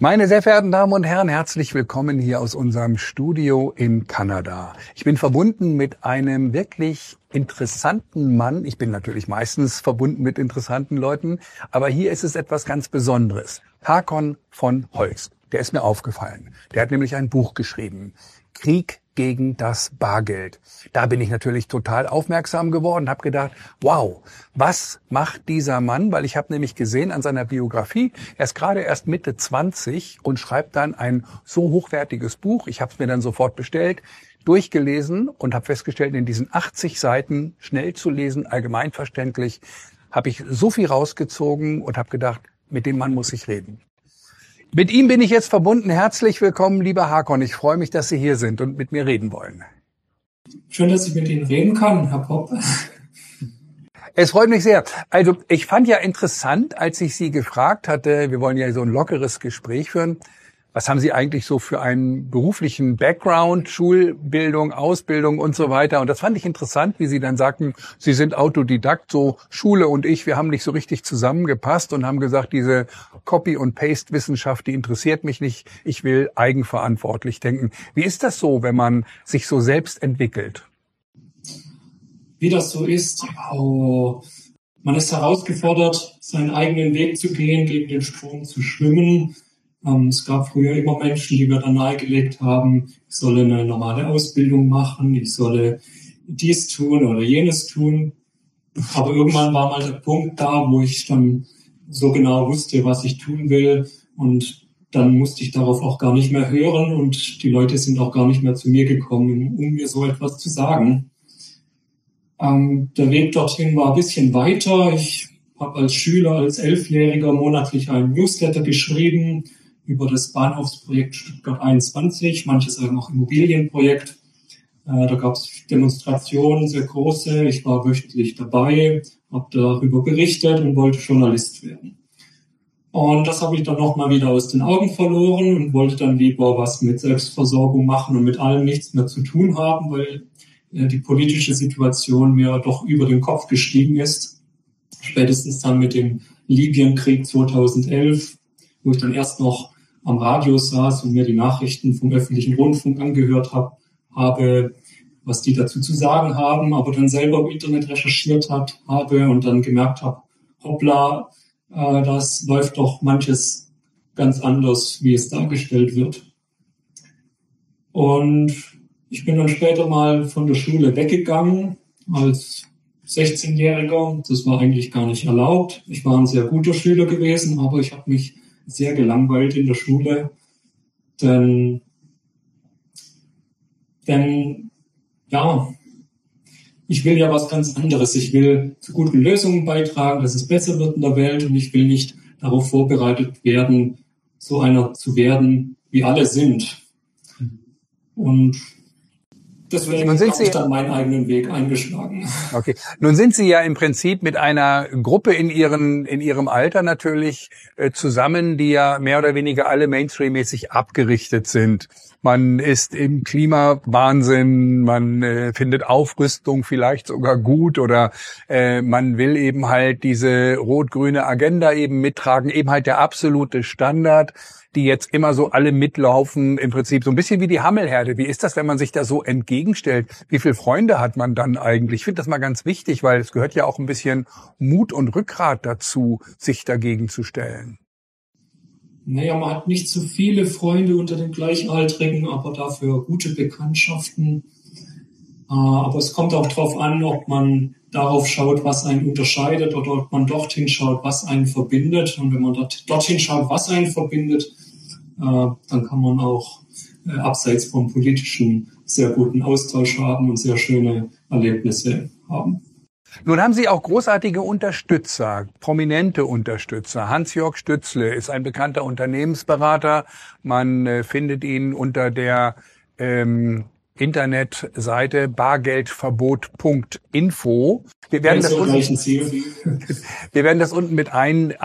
Meine sehr verehrten Damen und Herren, herzlich willkommen hier aus unserem Studio in Kanada. Ich bin verbunden mit einem wirklich interessanten Mann. Ich bin natürlich meistens verbunden mit interessanten Leuten, aber hier ist es etwas ganz Besonderes. Hakon von Holst, der ist mir aufgefallen. Der hat nämlich ein Buch geschrieben, Krieg gegen das Bargeld. Da bin ich natürlich total aufmerksam geworden, habe gedacht, wow, was macht dieser Mann? Weil ich habe nämlich gesehen an seiner Biografie, er ist gerade erst Mitte 20 und schreibt dann ein so hochwertiges Buch. Ich habe es mir dann sofort bestellt, durchgelesen und habe festgestellt, in diesen 80 Seiten, schnell zu lesen, allgemeinverständlich, habe ich so viel rausgezogen und habe gedacht, mit dem Mann muss ich reden. Mit ihm bin ich jetzt verbunden. Herzlich willkommen, lieber Hakon. Ich freue mich, dass Sie hier sind und mit mir reden wollen. Schön, dass ich mit Ihnen reden kann, Herr Popp. Es freut mich sehr. Also ich fand ja interessant, als ich Sie gefragt hatte, wir wollen ja so ein lockeres Gespräch führen, was haben Sie eigentlich so für einen beruflichen Background, Schulbildung, Ausbildung und so weiter? Und das fand ich interessant, wie Sie dann sagten, Sie sind Autodidakt, so Schule und ich, wir haben nicht so richtig zusammengepasst und haben gesagt, diese Copy- und Paste-Wissenschaft, die interessiert mich nicht, ich will eigenverantwortlich denken. Wie ist das so, wenn man sich so selbst entwickelt? Wie das so ist, man ist herausgefordert, seinen eigenen Weg zu gehen, gegen den Strom zu schwimmen. Es gab früher immer Menschen, die mir dann nahegelegt haben, ich solle eine normale Ausbildung machen, ich solle dies tun oder jenes tun. Aber irgendwann war mal der Punkt da, wo ich dann so genau wusste, was ich tun will. Und dann musste ich darauf auch gar nicht mehr hören. Und die Leute sind auch gar nicht mehr zu mir gekommen, um mir so etwas zu sagen. Der Weg dorthin war ein bisschen weiter. Ich habe als Schüler, als 11-Jähriger monatlich einen Newsletter geschrieben über das Bahnhofsprojekt Stuttgart 21, manche sagen auch Immobilienprojekt. Da gab es Demonstrationen, sehr große. Ich war wöchentlich dabei, habe darüber berichtet und wollte Journalist werden. Und das habe ich dann nochmal wieder aus den Augen verloren und wollte dann lieber was mit Selbstversorgung machen und mit allem nichts mehr zu tun haben, weil die politische Situation mir doch über den Kopf gestiegen ist. Spätestens dann mit dem Libyenkrieg 2011, wo ich dann erst noch am Radio saß und mir die Nachrichten vom öffentlichen Rundfunk angehört habe, was die dazu zu sagen haben, aber dann selber im Internet recherchiert habe und dann gemerkt habe, hoppla, das läuft doch manches ganz anders, wie es dargestellt wird. Und ich bin dann später mal von der Schule weggegangen als 16-Jähriger. Das war eigentlich gar nicht erlaubt. Ich war ein sehr guter Schüler gewesen, aber ich habe mich sehr gelangweilt in der Schule, denn ja, ich will ja was ganz anderes. Ich will zu guten Lösungen beitragen, dass es besser wird in der Welt und ich will nicht darauf vorbereitet werden, so einer zu werden, wie alle sind. Und deswegen habe ich dann meinen eigenen Weg eingeschlagen. Okay. Nun sind Sie ja im Prinzip mit einer Gruppe in Ihrem Alter natürlich zusammen, die ja mehr oder weniger alle mainstreammäßig abgerichtet sind. Man ist im Klimawahnsinn, man findet Aufrüstung vielleicht sogar gut oder man will eben halt diese rot-grüne Agenda eben mittragen, eben halt der absolute Standard, die jetzt immer so alle mitlaufen, im Prinzip so ein bisschen wie die Hammelherde. Wie ist das, wenn man sich da so entgegenstellt? Wie viele Freunde hat man dann eigentlich? Ich finde das mal ganz wichtig, weil es gehört ja auch ein bisschen Mut und Rückgrat dazu, sich dagegen zu stellen. Naja, man hat nicht so viele Freunde unter den Gleichaltrigen, aber dafür gute Bekanntschaften. Aber es kommt auch darauf an, ob man darauf schaut, was einen unterscheidet oder ob man dorthin schaut, was einen verbindet. Und wenn man dorthin schaut, was einen verbindet, dann kann man auch abseits vom politischen sehr guten Austausch haben und sehr schöne Erlebnisse haben. Nun haben Sie auch großartige Unterstützer, prominente Unterstützer. Hans-Jörg Stützle ist ein bekannter Unternehmensberater. Man findet ihn unter der Internetseite bargeldverbot.info. Wir werden das unten mit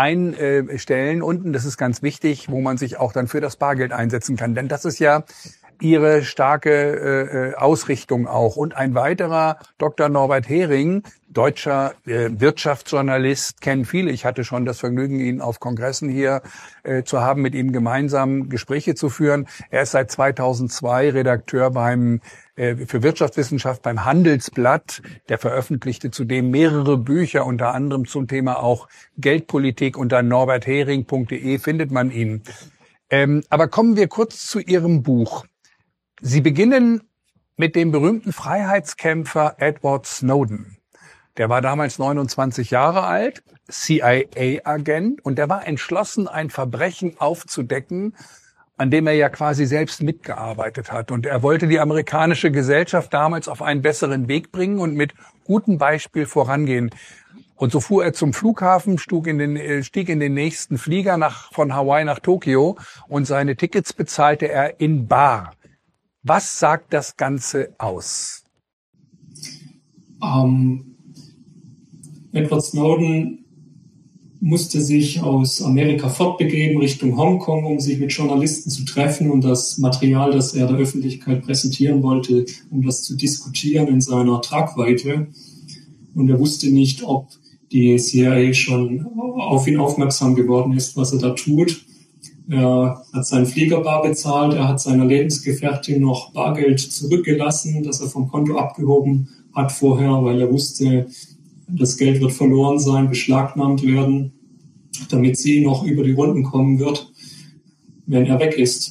einstellen. Unten, das ist ganz wichtig, wo man sich auch dann für das Bargeld einsetzen kann. Denn das ist ja Ihre starke Ausrichtung auch. Und ein weiterer, Dr. Norbert Hering, deutscher Wirtschaftsjournalist, kennen viele. Ich hatte schon das Vergnügen, ihn auf Kongressen hier zu haben, mit ihm gemeinsam Gespräche zu führen. Er ist seit 2002 Redakteur für Wirtschaftswissenschaft beim Handelsblatt. Der veröffentlichte zudem mehrere Bücher, unter anderem zum Thema auch Geldpolitik. Unter norberthering.de findet man ihn. Aber kommen wir kurz zu Ihrem Buch. Sie beginnen mit dem berühmten Freiheitskämpfer Edward Snowden. Der war damals 29 Jahre alt, CIA-Agent, und der war entschlossen, ein Verbrechen aufzudecken, an dem er ja quasi selbst mitgearbeitet hat. Und er wollte die amerikanische Gesellschaft damals auf einen besseren Weg bringen und mit gutem Beispiel vorangehen. Und so fuhr er zum Flughafen, stieg in den nächsten Flieger von Hawaii nach Tokio und seine Tickets bezahlte er in bar. Was sagt das Ganze aus? Edward Snowden musste sich aus Amerika fortbegeben Richtung Hongkong, um sich mit Journalisten zu treffen und das Material, das er der Öffentlichkeit präsentieren wollte, um das zu diskutieren in seiner Tragweite. Und er wusste nicht, ob die CIA schon auf ihn aufmerksam geworden ist, was er da tut. Er hat seinen Flieger bar bezahlt, er hat seiner Lebensgefährtin noch Bargeld zurückgelassen, das er vom Konto abgehoben hat vorher, weil er wusste, das Geld wird verloren sein, beschlagnahmt werden, damit sie noch über die Runden kommen wird, wenn er weg ist.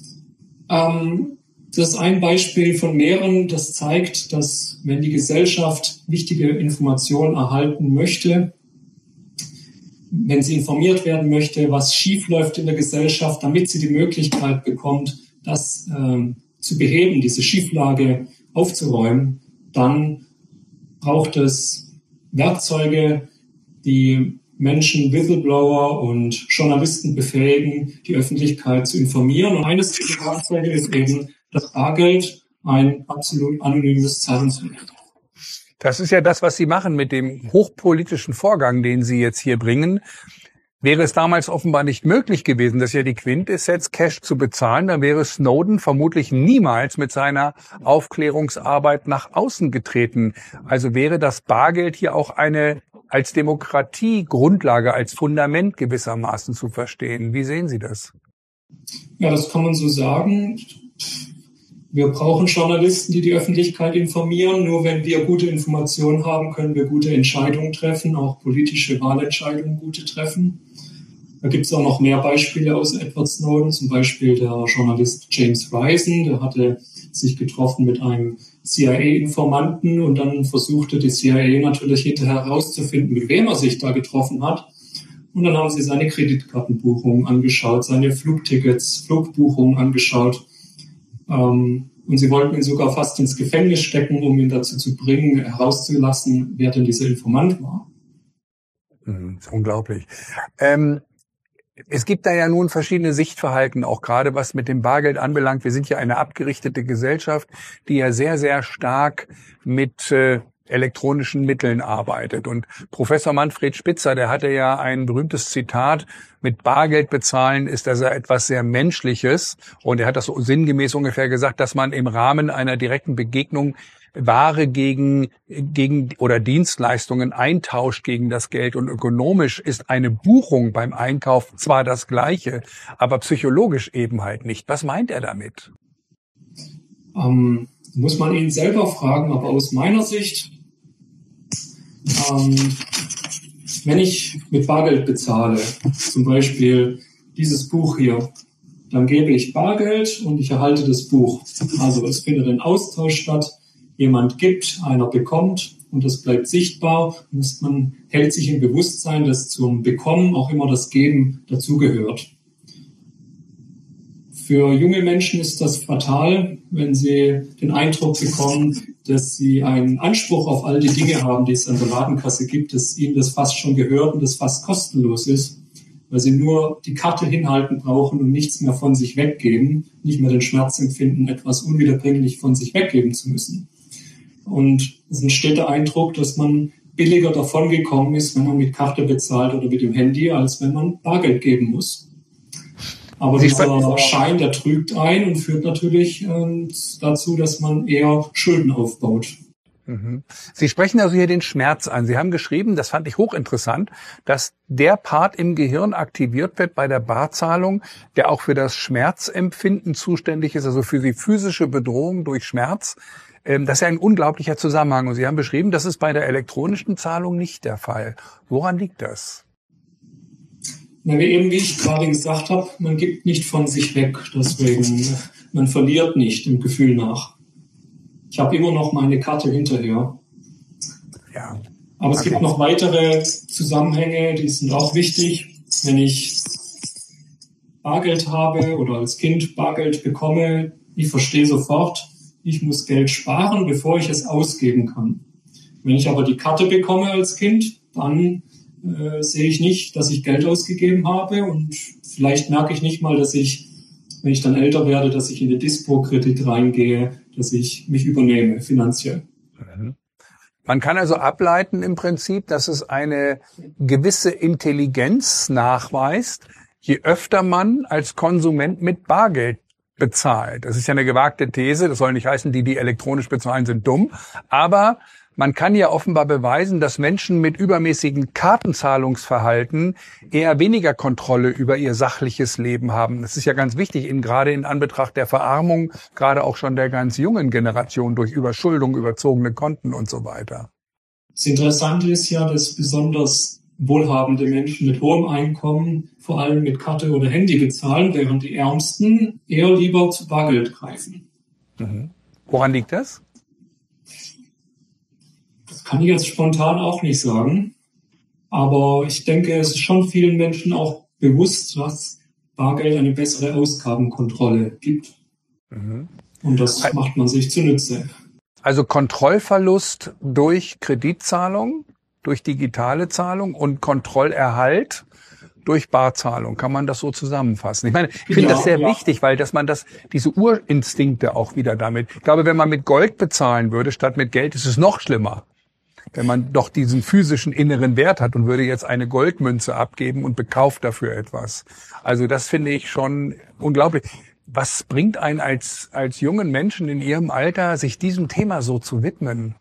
Das ist ein Beispiel von mehreren, das zeigt, dass wenn die Gesellschaft wichtige Informationen erhalten möchte, wenn sie informiert werden möchte, was schief läuft in der Gesellschaft, damit sie die Möglichkeit bekommt, das zu beheben, diese Schieflage aufzuräumen, dann braucht es Werkzeuge, die Menschen, Whistleblower und Journalisten befähigen, die Öffentlichkeit zu informieren. Und eines dieser Werkzeuge ist eben das Bargeld, ein absolut anonymes Zahlungsmittel. Das ist ja das, was Sie machen mit dem hochpolitischen Vorgang, den Sie jetzt hier bringen. Wäre es damals offenbar nicht möglich gewesen, das ist ja die Quintessenz, Cash zu bezahlen, dann wäre Snowden vermutlich niemals mit seiner Aufklärungsarbeit nach außen getreten. Also wäre das Bargeld hier auch als Demokratiegrundlage, als Fundament gewissermaßen zu verstehen. Wie sehen Sie das? Ja, das kann man so sagen. Wir brauchen Journalisten, die die Öffentlichkeit informieren. Nur wenn wir gute Informationen haben, können wir gute Entscheidungen treffen, auch politische Wahlentscheidungen gute treffen. Da gibt es auch noch mehr Beispiele aus Edward Snowden, zum Beispiel der Journalist James Risen, der hatte sich getroffen mit einem CIA-Informanten und dann versuchte die CIA natürlich hinterher herauszufinden, mit wem er sich da getroffen hat. Und dann haben sie seine Kreditkartenbuchungen angeschaut, seine Flugtickets, Flugbuchungen angeschaut. Und sie wollten ihn sogar fast ins Gefängnis stecken, um ihn dazu zu bringen, herauszulassen, wer denn dieser Informant war. Das ist unglaublich. Es gibt da ja nun verschiedene Sichtverhalten, auch gerade was mit dem Bargeld anbelangt. Wir sind ja eine abgerichtete Gesellschaft, die ja sehr, sehr stark mit elektronischen Mitteln arbeitet. Und Professor Manfred Spitzer, der hatte ja ein berühmtes Zitat, mit Bargeld bezahlen ist also etwas sehr Menschliches. Und er hat das so sinngemäß ungefähr gesagt, dass man im Rahmen einer direkten Begegnung Ware gegen oder Dienstleistungen eintauscht gegen das Geld. Und ökonomisch ist eine Buchung beim Einkauf zwar das Gleiche, aber psychologisch eben halt nicht. Was meint er damit? Muss man ihn selber fragen, aber aus meiner Sicht, wenn ich mit Bargeld bezahle, zum Beispiel dieses Buch hier, dann gebe ich Bargeld und ich erhalte das Buch. Also es findet ein Austausch statt, jemand gibt, einer bekommt und das bleibt sichtbar und man hält sich im Bewusstsein, dass zum Bekommen auch immer das Geben dazugehört. Für junge Menschen ist das fatal, wenn sie den Eindruck bekommen, dass sie einen Anspruch auf all die Dinge haben, die es an der Ladenkasse gibt, dass ihnen das fast schon gehört und das fast kostenlos ist, weil sie nur die Karte hinhalten brauchen und nichts mehr von sich weggeben, nicht mehr den Schmerz empfinden, etwas unwiederbringlich von sich weggeben zu müssen. Und es entsteht der Eindruck, dass man billiger davongekommen ist, wenn man mit Karte bezahlt oder mit dem Handy, als wenn man Bargeld geben muss. Aber dieser Schein, der trügt ein und führt natürlich dazu, dass man eher Schulden aufbaut. Sie sprechen also hier den Schmerz an. Sie haben geschrieben, das fand ich hochinteressant, dass der Part im Gehirn aktiviert wird bei der Barzahlung, der auch für das Schmerzempfinden zuständig ist, also für die physische Bedrohung durch Schmerz. Das ist ja ein unglaublicher Zusammenhang. Und Sie haben beschrieben, das ist bei der elektronischen Zahlung nicht der Fall. Woran liegt das? Na, wie ich gerade gesagt habe, man gibt nicht von sich weg. Deswegen, man verliert nicht im Gefühl nach. Ich habe immer noch meine Karte hinterher. Ja. Aber es gibt noch weitere Zusammenhänge, die sind auch wichtig. Wenn ich Bargeld habe oder als Kind Bargeld bekomme, ich verstehe sofort, ich muss Geld sparen, bevor ich es ausgeben kann. Wenn ich aber die Karte bekomme als Kind, dann sehe ich nicht, dass ich Geld ausgegeben habe und vielleicht merke ich nicht mal, dass ich, wenn ich dann älter werde, dass ich in den Dispo-Kredit reingehe, dass ich mich übernehme finanziell. Man kann also ableiten im Prinzip, dass es eine gewisse Intelligenz nachweist, je öfter man als Konsument mit Bargeld bezahlt. Das ist ja eine gewagte These, das soll nicht heißen, die elektronisch bezahlen, sind dumm, aber man kann ja offenbar beweisen, dass Menschen mit übermäßigem Kartenzahlungsverhalten eher weniger Kontrolle über ihr sachliches Leben haben. Das ist ja ganz wichtig, gerade in Anbetracht der Verarmung, gerade auch schon der ganz jungen Generation durch Überschuldung, überzogene Konten und so weiter. Das Interessante ist ja, dass besonders wohlhabende Menschen mit hohem Einkommen vor allem mit Karte oder Handy bezahlen, während die Ärmsten eher lieber zu Bargeld greifen. Woran liegt das? Das kann ich jetzt spontan auch nicht sagen. Aber ich denke, es ist schon vielen Menschen auch bewusst, dass Bargeld eine bessere Ausgabenkontrolle gibt. Und das macht man sich zunutze. Also Kontrollverlust durch Kreditzahlung, durch digitale Zahlung und Kontrollerhalt durch Barzahlung. Kann man das so zusammenfassen? Ich meine, ich finde das sehr wichtig, weil dass man diese Urinstinkte auch wieder damit, ich glaube, wenn man mit Gold bezahlen würde, statt mit Geld, ist es noch schlimmer. Wenn man doch diesen physischen inneren Wert hat und würde jetzt eine Goldmünze abgeben und bekauft dafür etwas. Also das finde ich schon unglaublich. Was bringt einen als jungen Menschen in Ihrem Alter, sich diesem Thema so zu widmen?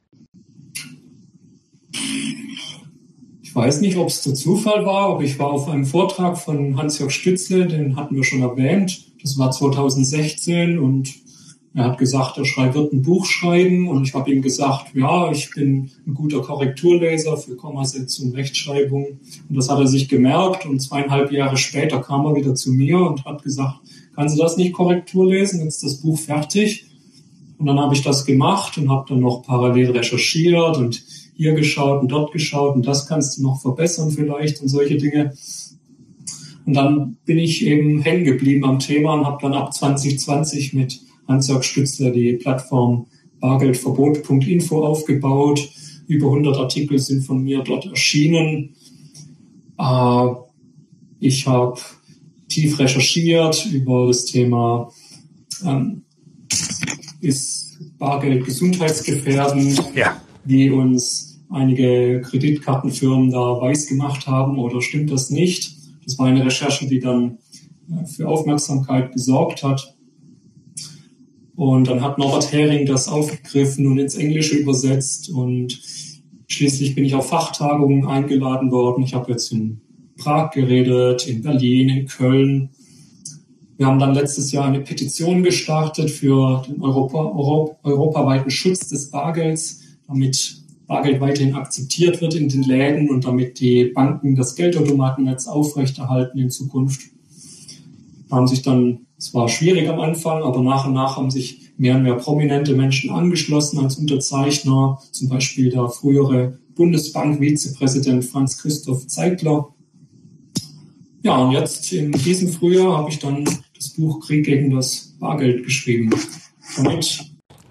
Ich weiß nicht, ob es der Zufall war, aber ich war auf einem Vortrag von Hans-Jörg Stützle, den hatten wir schon erwähnt. Das war 2016 und er hat gesagt, er wird ein Buch schreiben und ich habe ihm gesagt, ja, ich bin ein guter Korrekturleser für Kommasetzung, Rechtschreibung und das hat er sich gemerkt und 2,5 Jahre später kam er wieder zu mir und hat gesagt, kannst du das nicht Korrektur lesen, jetzt ist das Buch fertig und dann habe ich das gemacht und habe dann noch parallel recherchiert und hier geschaut und dort geschaut und das kannst du noch verbessern vielleicht und solche Dinge. Und dann bin ich eben hängen geblieben am Thema und habe dann ab 2020 mit Hans-Jörg Stützler die Plattform bargeldverbot.info aufgebaut. Über 100 Artikel sind von mir dort erschienen. Ich habe tief recherchiert über das Thema, ist Bargeld gesundheitsgefährdend, wie uns einige Kreditkartenfirmen da weiß gemacht haben oder stimmt das nicht. Das war eine Recherche, die dann für Aufmerksamkeit gesorgt hat. Und dann hat Norbert Hering das aufgegriffen und ins Englische übersetzt und schließlich bin ich auf Fachtagungen eingeladen worden. Ich habe jetzt in Prag geredet, in Berlin, in Köln. Wir haben dann letztes Jahr eine Petition gestartet für den europaweiten Schutz des Bargelds, damit Bargeld weiterhin akzeptiert wird in den Läden und damit die Banken das Geldautomatennetz aufrechterhalten in Zukunft. Da haben sich dann, es war schwierig am Anfang, aber nach und nach haben sich mehr und mehr prominente Menschen angeschlossen als Unterzeichner, zum Beispiel der frühere Bundesbank-Vizepräsident Franz Christoph Zeigler. Ja, und jetzt in diesem Frühjahr habe ich dann das Buch Krieg gegen das Bargeld geschrieben. Damit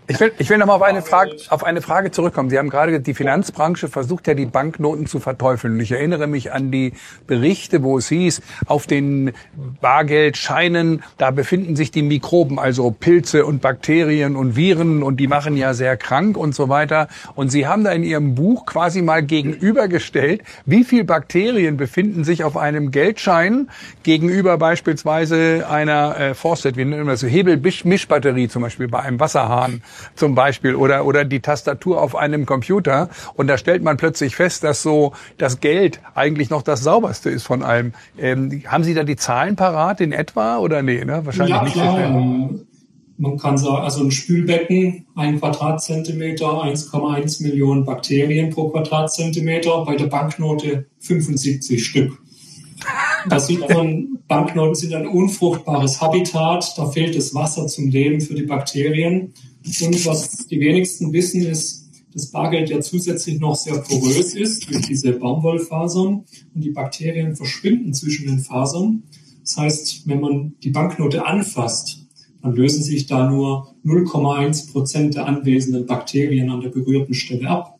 Ich will nochmal auf eine Frage zurückkommen. Sie haben gerade die Finanzbranche versucht ja, die Banknoten zu verteufeln. Und ich erinnere mich an die Berichte, wo es hieß, auf den Bargeldscheinen, da befinden sich die Mikroben, also Pilze und Bakterien und Viren, und die machen ja sehr krank und so weiter. Und Sie haben da in Ihrem Buch quasi mal gegenübergestellt, wie viel Bakterien befinden sich auf einem Geldschein gegenüber beispielsweise einer Faucet, wie nennen wir das, Hebelmischbatterie zum Beispiel bei einem Wasserhahn zum Beispiel, oder die Tastatur auf einem Computer. Und da stellt man plötzlich fest, dass so das Geld eigentlich noch das sauberste ist von allem. Haben Sie da die Zahlen parat in etwa oder nee? Ne? Wahrscheinlich ja, nicht. Klar. Man kann sagen, also ein Spülbecken, 1 Quadratzentimeter, 1,1 Millionen Bakterien pro Quadratzentimeter, bei der Banknote 75 Stück. Da sieht man, Banknoten sind ein unfruchtbares Habitat, da fehlt das Wasser zum Leben für die Bakterien. Und was die wenigsten wissen, ist, dass Bargeld ja zusätzlich noch sehr porös ist durch diese Baumwollfasern und die Bakterien verschwinden zwischen den Fasern. Das heißt, wenn man die Banknote anfasst, dann lösen sich da nur 0,1% der anwesenden Bakterien an der berührten Stelle ab.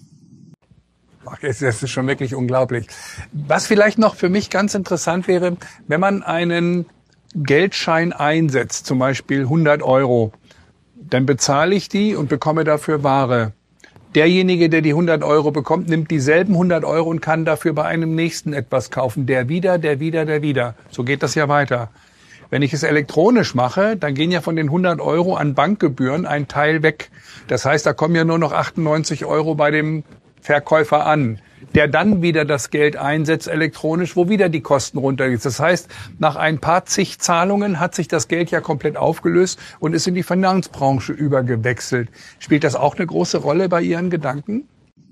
Das ist schon wirklich unglaublich. Was vielleicht noch für mich ganz interessant wäre, wenn man einen Geldschein einsetzt, zum Beispiel 100 €, dann bezahle ich die und bekomme dafür Ware. Derjenige, der die 100 € bekommt, nimmt dieselben 100 € und kann dafür bei einem nächsten etwas kaufen. Der wieder. So geht das ja weiter. Wenn ich es elektronisch mache, dann gehen ja von den 100 € an Bankgebühren ein Teil weg. Das heißt, da kommen ja nur noch 98 € bei dem Verkäufer an, der dann wieder das Geld einsetzt elektronisch, wo wieder die Kosten runtergehen. Das heißt, nach ein paar zig Zahlungen hat sich das Geld ja komplett aufgelöst und ist in die Finanzbranche übergewechselt. Spielt das auch eine große Rolle bei Ihren Gedanken?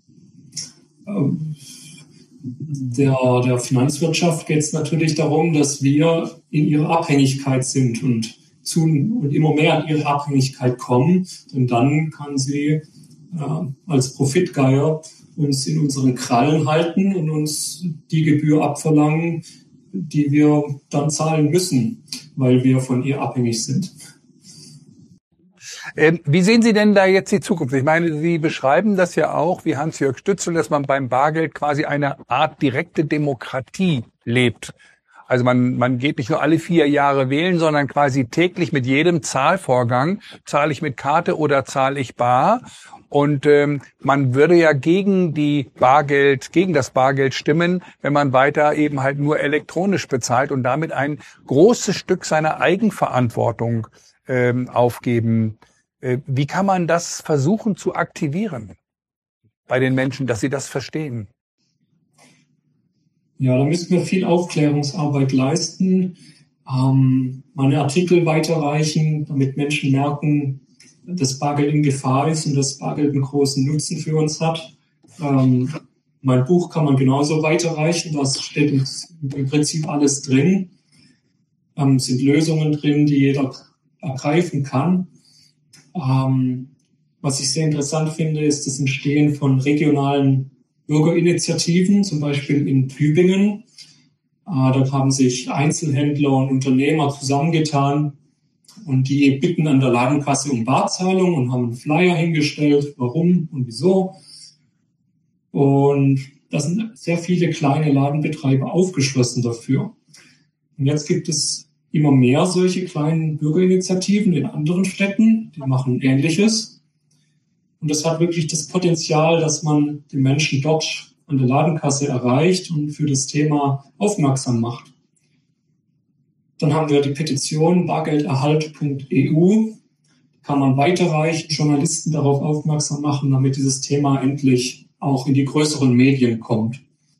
Der Finanzwirtschaft geht es natürlich darum, dass wir in ihrer Abhängigkeit sind und immer mehr in ihre Abhängigkeit kommen. Denn dann kann sie als Profitgeier uns in unseren Krallen halten und uns die Gebühr abverlangen, die wir dann zahlen müssen, weil wir von ihr abhängig sind. Wie sehen Sie denn da jetzt die Zukunft? Ich meine, Sie beschreiben das ja auch, wie Hans-Jörg Stützel, dass man beim Bargeld quasi eine Art direkte Demokratie lebt. Also man geht nicht nur alle 4 Jahre wählen, sondern quasi täglich mit jedem Zahlvorgang, zahle ich mit Karte oder zahle ich bar. Und man würde ja gegen das Bargeld stimmen, wenn man weiter eben halt nur elektronisch bezahlt und damit ein großes Stück seiner Eigenverantwortung aufgeben. Wie kann man das versuchen zu aktivieren bei den Menschen, dass sie das verstehen? Ja, da müssen wir viel Aufklärungsarbeit leisten, meine Artikel weiterreichen, damit Menschen merken, dass Bargeld in Gefahr ist und dass Bargeld einen großen Nutzen für uns hat. Mein Buch kann man genauso weiterreichen, da steht im Prinzip alles drin. Sind Lösungen drin, die jeder ergreifen kann. Was ich sehr interessant finde, ist das Entstehen von regionalen Bürgerinitiativen, zum Beispiel in Tübingen. Dort haben sich Einzelhändler und Unternehmer zusammengetan und die bitten an der Ladenkasse um Barzahlung und haben einen Flyer hingestellt, warum und wieso. Und da sind sehr viele kleine Ladenbetreiber aufgeschlossen dafür. Und jetzt gibt es immer mehr solche kleinen Bürgerinitiativen in anderen Städten, die machen Ähnliches. Und das hat wirklich das Potenzial, dass man die Menschen dort an der Ladenkasse erreicht und für das Thema aufmerksam macht. Dann haben wir die Petition bargelderhalt.eu. Kann man weiterreichen, Journalisten darauf aufmerksam machen, damit dieses Thema endlich auch in die größeren Medien kommt.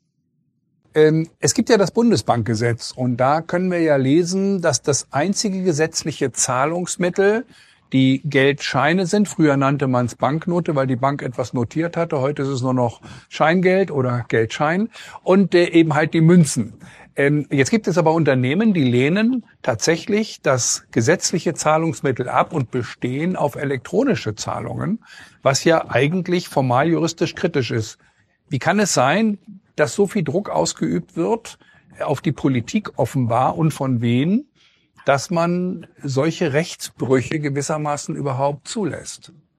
Es gibt ja das Bundesbankgesetz und da können wir ja lesen, dass das einzige gesetzliche Zahlungsmittel die Geldscheine sind. Früher nannte man es Banknote, weil die Bank etwas notiert hatte. Heute ist es nur noch Scheingeld oder Geldschein und eben halt die Münzen. Jetzt gibt es aber Unternehmen, die lehnen tatsächlich das gesetzliche Zahlungsmittel ab und bestehen auf elektronische Zahlungen, was ja eigentlich formal juristisch kritisch ist. Wie kann es sein, dass so viel Druck ausgeübt wird auf die Politik offenbar und von wen, dass man solche Rechtsbrüche gewissermaßen überhaupt zulässt?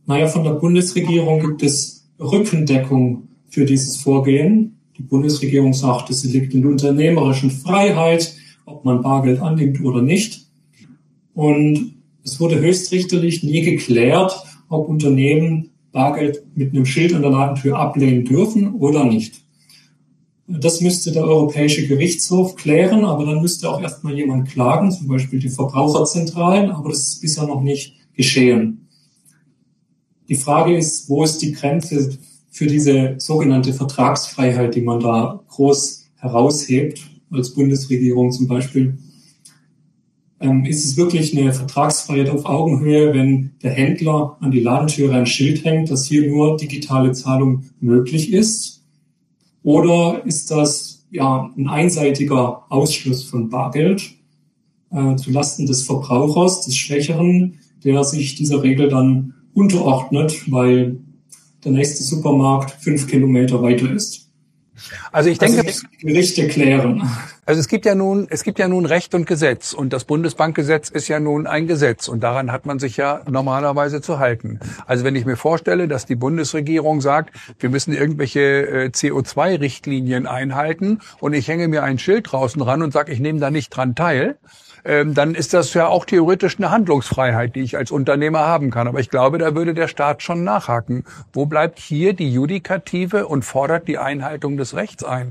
Naja, von der Bundesregierung gibt es Rückendeckung für dieses Vorgehen. Die Bundesregierung sagt, es liegt in der unternehmerischen Freiheit, ob man Bargeld annimmt oder nicht. Und es wurde höchstrichterlich nie geklärt, ob Unternehmen Bargeld mit einem Schild an der Ladentür ablehnen dürfen oder nicht. Das müsste der Europäische Gerichtshof klären, aber dann müsste auch erstmal jemand klagen, zum Beispiel die Verbraucherzentralen, aber das ist bisher noch nicht geschehen. Die Frage ist, wo ist die Grenze für diese sogenannte Vertragsfreiheit, die man da groß heraushebt, als Bundesregierung zum Beispiel? Ist es wirklich eine Vertragsfreiheit auf Augenhöhe, wenn der Händler an die Ladentüre ein Schild hängt, dass hier nur digitale Zahlung möglich ist? Oder ist das ein einseitiger Ausschluss von Bargeld zulasten des Verbrauchers, des Schwächeren, der sich dieser Regel dann unterordnet, weil der nächste Supermarkt 5 Kilometer weiter ist? Also ich denke, Gerichte klären. Also es gibt ja nun Recht und Gesetz, und das Bundesbankgesetz ist ja nun ein Gesetz, und daran hat man sich ja normalerweise zu halten. Also wenn ich mir vorstelle, dass die Bundesregierung sagt, wir müssen irgendwelche CO2-Richtlinien einhalten, und ich hänge mir ein Schild draußen ran und sage, ich nehme da nicht dran teil, dann ist das ja auch theoretisch eine Handlungsfreiheit, die ich als Unternehmer haben kann. Aber ich glaube, da würde der Staat schon nachhaken. Wo bleibt hier die Judikative und fordert die Einhaltung des Rechts ein?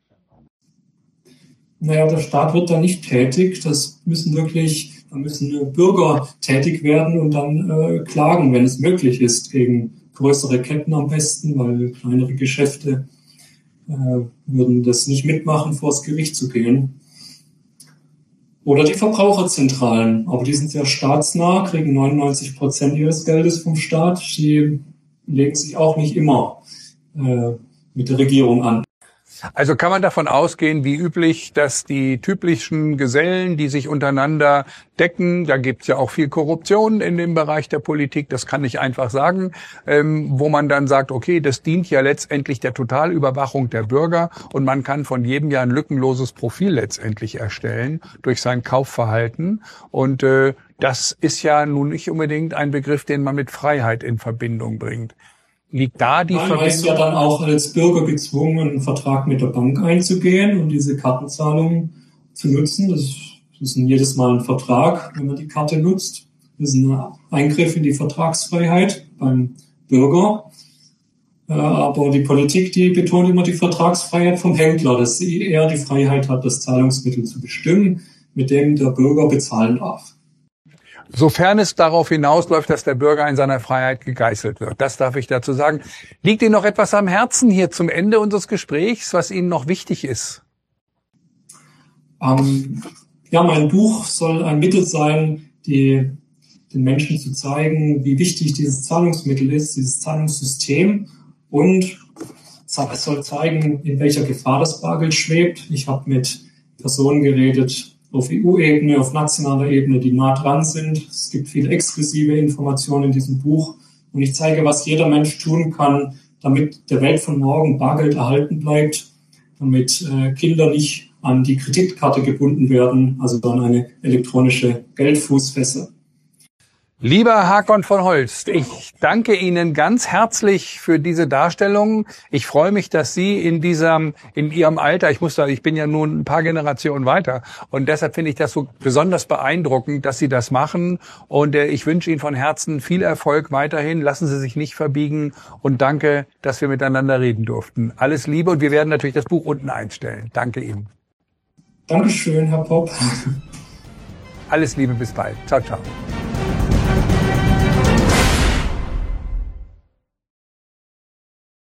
Naja, der Staat wird da nicht tätig. Da müssen Bürger tätig werden und dann klagen, wenn es möglich ist, gegen größere Ketten am besten, weil kleinere Geschäfte würden das nicht mitmachen, vor das Gericht zu gehen. Oder die Verbraucherzentralen, aber die sind sehr staatsnah, kriegen 99% ihres Geldes vom Staat. Die legen sich auch nicht immer mit der Regierung an. Also kann man davon ausgehen, wie üblich, dass die typischen Gesellen, die sich untereinander decken, da gibt's ja auch viel Korruption in dem Bereich der Politik, das kann ich einfach sagen, wo man dann sagt, okay, das dient ja letztendlich der Totalüberwachung der Bürger, und man kann von jedem ja ein lückenloses Profil letztendlich erstellen durch sein Kaufverhalten, und das ist ja nun nicht unbedingt ein Begriff, den man mit Freiheit in Verbindung bringt. Liegt da die Verbindung? Man ist ja dann auch als Bürger gezwungen, einen Vertrag mit der Bank einzugehen und diese Kartenzahlung zu nutzen. Das ist jedes Mal ein Vertrag, wenn man die Karte nutzt. Das ist ein Eingriff in die Vertragsfreiheit beim Bürger. Aber die Politik, die betont immer die Vertragsfreiheit vom Händler, dass sie eher die Freiheit hat, das Zahlungsmittel zu bestimmen, mit dem der Bürger bezahlen darf. Sofern es darauf hinausläuft, dass der Bürger in seiner Freiheit gegeißelt wird. Das darf ich dazu sagen. Liegt Ihnen noch etwas am Herzen hier zum Ende unseres Gesprächs, was Ihnen noch wichtig ist? Mein Buch soll ein Mittel sein, den Menschen zu zeigen, wie wichtig dieses Zahlungsmittel ist, dieses Zahlungssystem. Und es soll zeigen, in welcher Gefahr das Bargeld schwebt. Ich habe mit Personen geredet, auf EU-Ebene, auf nationaler Ebene, die nah dran sind. Es gibt viele exklusive Informationen in diesem Buch. Und ich zeige, was jeder Mensch tun kann, damit der Welt von morgen Bargeld erhalten bleibt, damit Kinder nicht an die Kreditkarte gebunden werden, also an eine elektronische Geldfußfessel. Lieber Hakon von Holst, ich danke Ihnen ganz herzlich für diese Darstellung. Ich freue mich, dass Sie in Ihrem Alter, ich bin ja nun ein paar Generationen weiter, und deshalb finde ich das so besonders beeindruckend, dass Sie das machen, und ich wünsche Ihnen von Herzen viel Erfolg weiterhin. Lassen Sie sich nicht verbiegen, und danke, dass wir miteinander reden durften. Alles Liebe, und wir werden natürlich das Buch unten einstellen. Danke Ihnen. Dankeschön, Herr Popp. Alles Liebe, bis bald. Ciao, ciao.